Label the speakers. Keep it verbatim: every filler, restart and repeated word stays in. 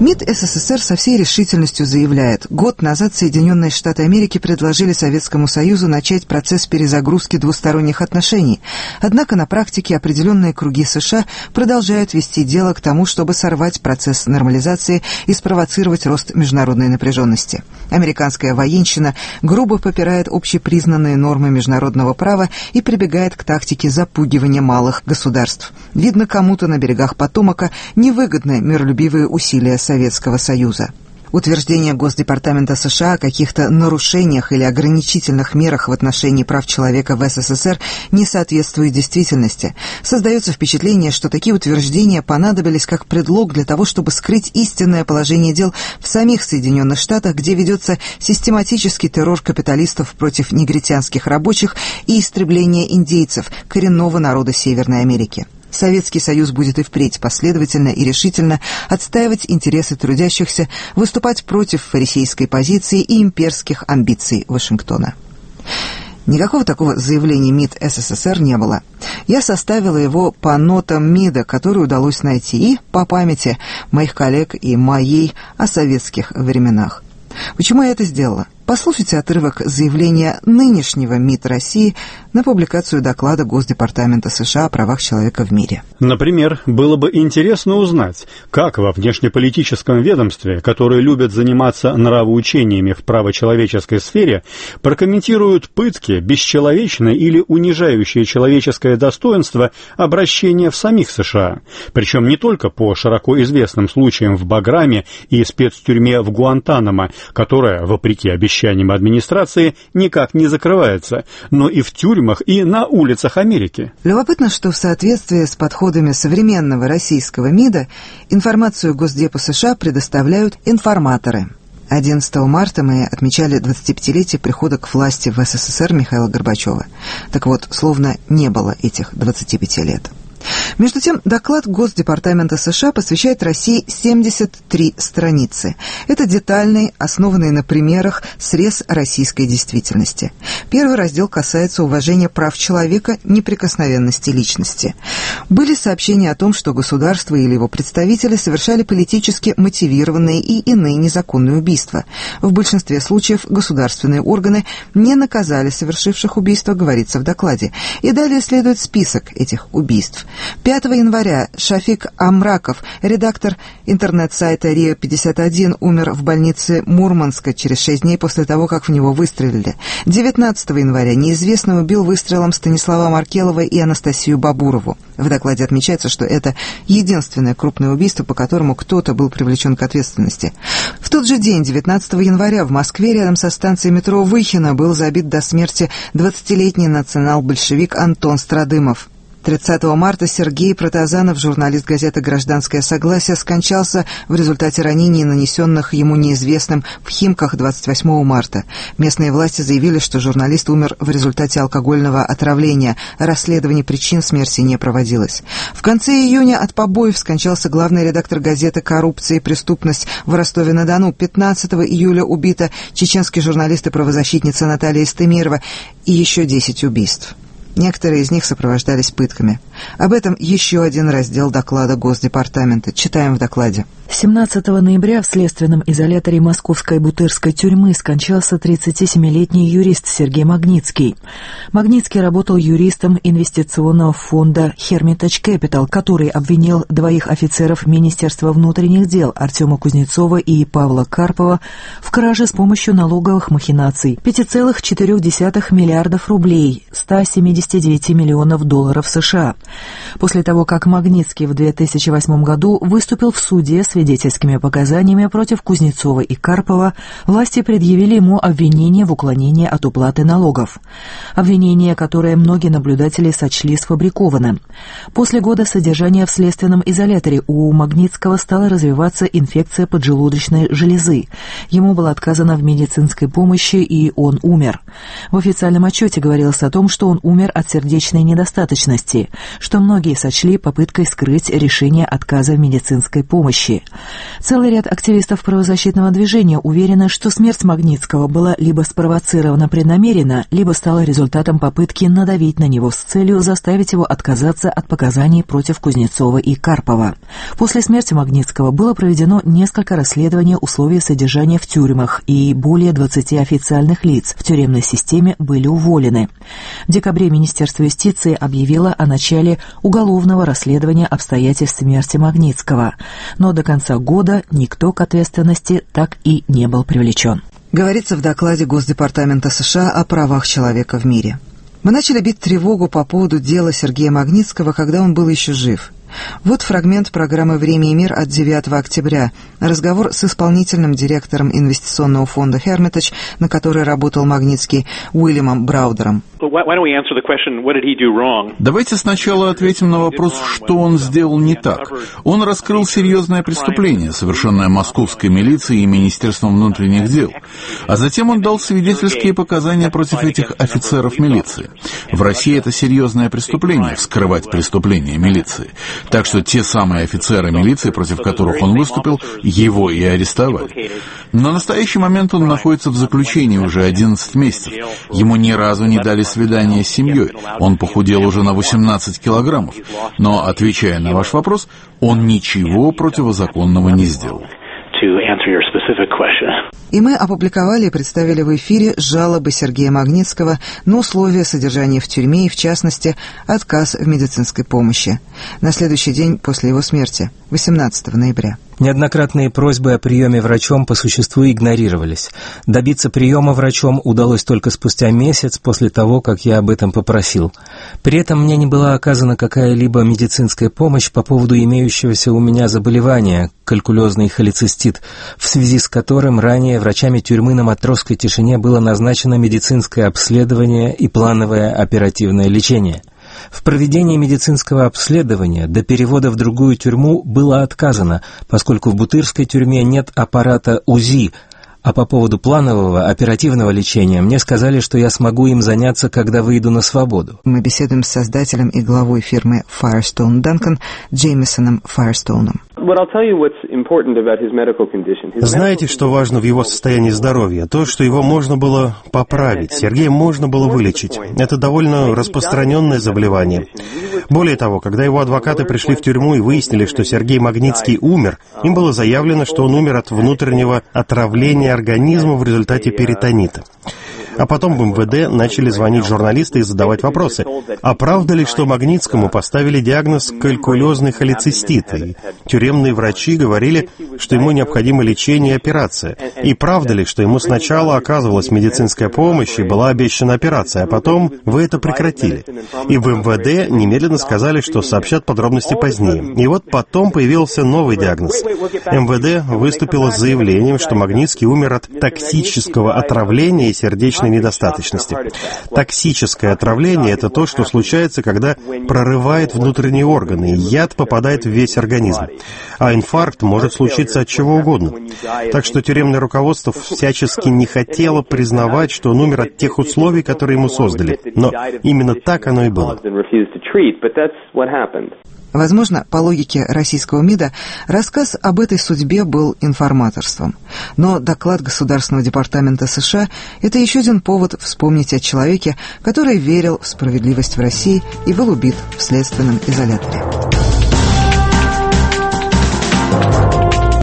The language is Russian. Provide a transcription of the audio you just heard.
Speaker 1: МИД СССР со всей решительностью заявляет, год назад Соединенные Штаты Америки предложили Советскому Союзу начать процесс перезагрузки двусторонних отношений. Однако на практике определенные круги США продолжают вести дело к тому, чтобы сорвать процесс нормализации и спровоцировать рост международной напряженности. Американская военщина грубо попирает общепризнанные нормы международного права и прибегает к тактике запугивания малых государств. Видно, кому-то на берегах Потомака невыгодны миролюбивые усилия Советского Союза. Утверждение Госдепартамента США о каких-то нарушениях или ограничительных мерах в отношении прав человека в СССР не соответствует действительности. Создается впечатление, что такие утверждения понадобились как предлог для того, чтобы скрыть истинное положение дел в самих Соединенных Штатах, где ведется систематический террор капиталистов против негритянских рабочих и истребление индейцев, коренного народа Северной Америки. Советский Союз будет и впредь последовательно и решительно отстаивать интересы трудящихся, выступать против фарисейской позиции и имперских амбиций Вашингтона. Никакого такого заявления МИД СССР не было. Я составила его по нотам МИДа, которые удалось найти, и по памяти моих коллег и моей о советских временах. Почему я это сделала? Послушайте отрывок заявления нынешнего МИД России на публикацию доклада Госдепартамента США о правах человека в мире.
Speaker 2: Например, было бы интересно узнать, как во внешнеполитическом ведомстве, которые любят заниматься нравоучениями в правочеловеческой сфере, прокомментируют пытки, бесчеловечное или унижающее человеческое достоинство обращения в самих США. Причем не только по широко известным случаям в Баграме и спецтюрьме в Гуантанамо, которая, вопреки обещаниям администрации, никак не закрывается, но и в тюрьмах, и на улицах Америки.
Speaker 1: Любопытно, что в соответствии с подходами современного российского МИДа информацию Госдепу США предоставляют информаторы. одиннадцатого марта мы отмечали двадцатипятилетие прихода к власти в СССР Михаила Горбачева. Так вот, словно не было этих двадцати пяти лет. Между тем, доклад Госдепартамента США посвящает России семьдесят три страницы. Это детальный, основанный на примерах, срез российской действительности. Первый раздел касается уважения прав человека, неприкосновенности личности. Были сообщения о том, что государство или его представители совершали политически мотивированные и иные незаконные убийства. В большинстве случаев государственные органы не наказали совершивших убийства, говорится в докладе. И далее следует список этих убийств. пятого января Шафик Амраков, редактор интернет-сайта Рио пятьдесят один, умер в больнице Мурманска через шесть дней после того, как в него выстрелили. девятнадцатого января неизвестный убил выстрелом Станислава Маркелова и Анастасию Бабурову. В докладе отмечается, что это единственное крупное убийство, по которому кто-то был привлечен к ответственности. В тот же день, девятнадцатого января, в Москве рядом со станцией метро Выхино был забит до смерти двадцатилетний национал-большевик Антон Страдымов. тридцатого марта Сергей Протазанов, журналист газеты «Гражданское согласие», скончался в результате ранений, нанесенных ему неизвестным в Химках двадцать восьмого марта. Местные власти заявили, что журналист умер в результате алкогольного отравления. Расследование причин смерти не проводилось. В конце июня от побоев скончался главный редактор газеты «Коррупция и преступность» в Ростове-на-Дону. пятнадцатого июля убита чеченский журналист и правозащитница Наталья Истемирова. И еще десять убийств. Некоторые из них сопровождались пытками. Об этом еще один раздел доклада Госдепартамента. Читаем в докладе.
Speaker 3: семнадцатого ноября в следственном изоляторе Московской Бутырской тюрьмы скончался тридцатисемилетний юрист Сергей Магнитский. Магнитский работал юристом инвестиционного фонда Hermitage Capital, который обвинил двоих офицеров Министерства внутренних дел Артема Кузнецова и Павла Карпова в краже с помощью налоговых махинаций пять целых четыре десятых миллиардов рублей, ста семидесяти девяти миллионов долларов США. После того, как Магнитский в две тысячи восьмом году выступил в суде с свидетельскими показаниями против Кузнецова и Карпова, власти предъявили ему обвинение в уклонении от уплаты налогов. Обвинение, которое многие наблюдатели сочли сфабрикованным. После года содержания в следственном изоляторе у Магнитского стала развиваться инфекция поджелудочной железы. Ему было отказано в медицинской помощи, и он умер. В официальном отчете говорилось о том, что он умер от сердечной недостаточности, что многие сочли попыткой скрыть решение отказа в медицинской помощи. Целый ряд активистов правозащитного движения уверены, что смерть Магнитского была либо спровоцирована преднамеренно, либо стала результатом попытки надавить на него с целью заставить его отказаться от показаний против Кузнецова и Карпова. После смерти Магнитского было проведено несколько расследований условий содержания в тюрьмах, и более двадцати официальных лиц в тюремной системе были уволены. В декабре Министерство юстиции объявило о начале уголовного расследования обстоятельств смерти Магнитского, но до конца года никто к ответственности так и не был привлечен.
Speaker 1: Говорится в докладе Госдепартамента США о правах человека в мире. Мы начали бить тревогу по поводу дела Сергея Магнитского, когда он был еще жив. Вот фрагмент программы «Время и мир» от девятого октября. Разговор с исполнительным директором инвестиционного фонда «Hermitage», на который работал Магнитский, Уильямом Браудером.
Speaker 4: Давайте сначала ответим на вопрос, что он сделал не так. Он раскрыл серьезное преступление, совершенное московской милицией и Министерством внутренних дел. А затем он дал свидетельские показания против этих офицеров милиции. В России это серьезное преступление — вскрывать преступления милиции. Так что те самые офицеры милиции, против которых он выступил, его и арестовали. На настоящий момент он находится в заключении уже одиннадцать месяцев. Ему ни разу не дали свидания с семьей. Он похудел уже на восемнадцать килограммов. Но, отвечая на ваш вопрос, он ничего противозаконного не сделал.
Speaker 1: И мы опубликовали и представили в эфире жалобы Сергея Магнитского на условия содержания в тюрьме и, в частности, отказ в медицинской помощи. На следующий день после его смерти, восемнадцатого ноября.
Speaker 5: Неоднократные просьбы о приеме врачом по существу игнорировались. Добиться приема врачом удалось только спустя месяц после того, как я об этом попросил. При этом мне не была оказана какая-либо медицинская помощь по поводу имеющегося у меня заболевания – калькулезный холецистит, в связи с которым ранее врачами тюрьмы на Матросской Тишине было назначено медицинское обследование и плановое оперативное лечение. В проведении медицинского обследования до перевода в другую тюрьму было отказано, поскольку в Бутырской тюрьме нет аппарата УЗИ, а по поводу планового оперативного лечения мне сказали, что я смогу им заняться, когда выйду на свободу.
Speaker 1: Мы беседуем с создателем и главой фирмы Firestone Duncan Джеймисоном Файерстоуном.
Speaker 6: Знаете, что важно в его состоянии здоровья? То, что его можно было поправить. Сергея можно было вылечить. Это довольно распространенное заболевание. Более того, когда его адвокаты пришли в тюрьму и выяснили, что Сергей Магнитский умер, им было заявлено, что он умер от внутреннего отравления организма в результате перитонита. А потом в эм вэ дэ начали звонить журналисты и задавать вопросы. А правда ли, что Магнитскому поставили диагноз калькулезный холецистит? И тюремные врачи говорили, что ему необходимо лечение и операция. И правда ли, что ему сначала оказывалась медицинская помощь и была обещана операция, а потом вы это прекратили? И в эм вэ дэ немедленно сказали, что сообщат подробности позднее. И вот потом появился новый диагноз. эм вэ дэ выступило с заявлением, что Магнитский умер от токсического отравления и сердечной недостаточности. Токсическое отравление – это то, что случается, когда прорывает внутренние органы, и яд попадает в весь организм. А инфаркт может случиться от чего угодно. Так что тюремное руководство всячески не хотело признавать, что он умер от тех условий, которые ему создали. Но именно так оно и было.
Speaker 1: Возможно, по логике российского МИДа, рассказ об этой судьбе был информаторством. Но доклад Государственного департамента США – это еще один повод вспомнить о человеке, который верил в справедливость в России и был убит в следственном изоляторе.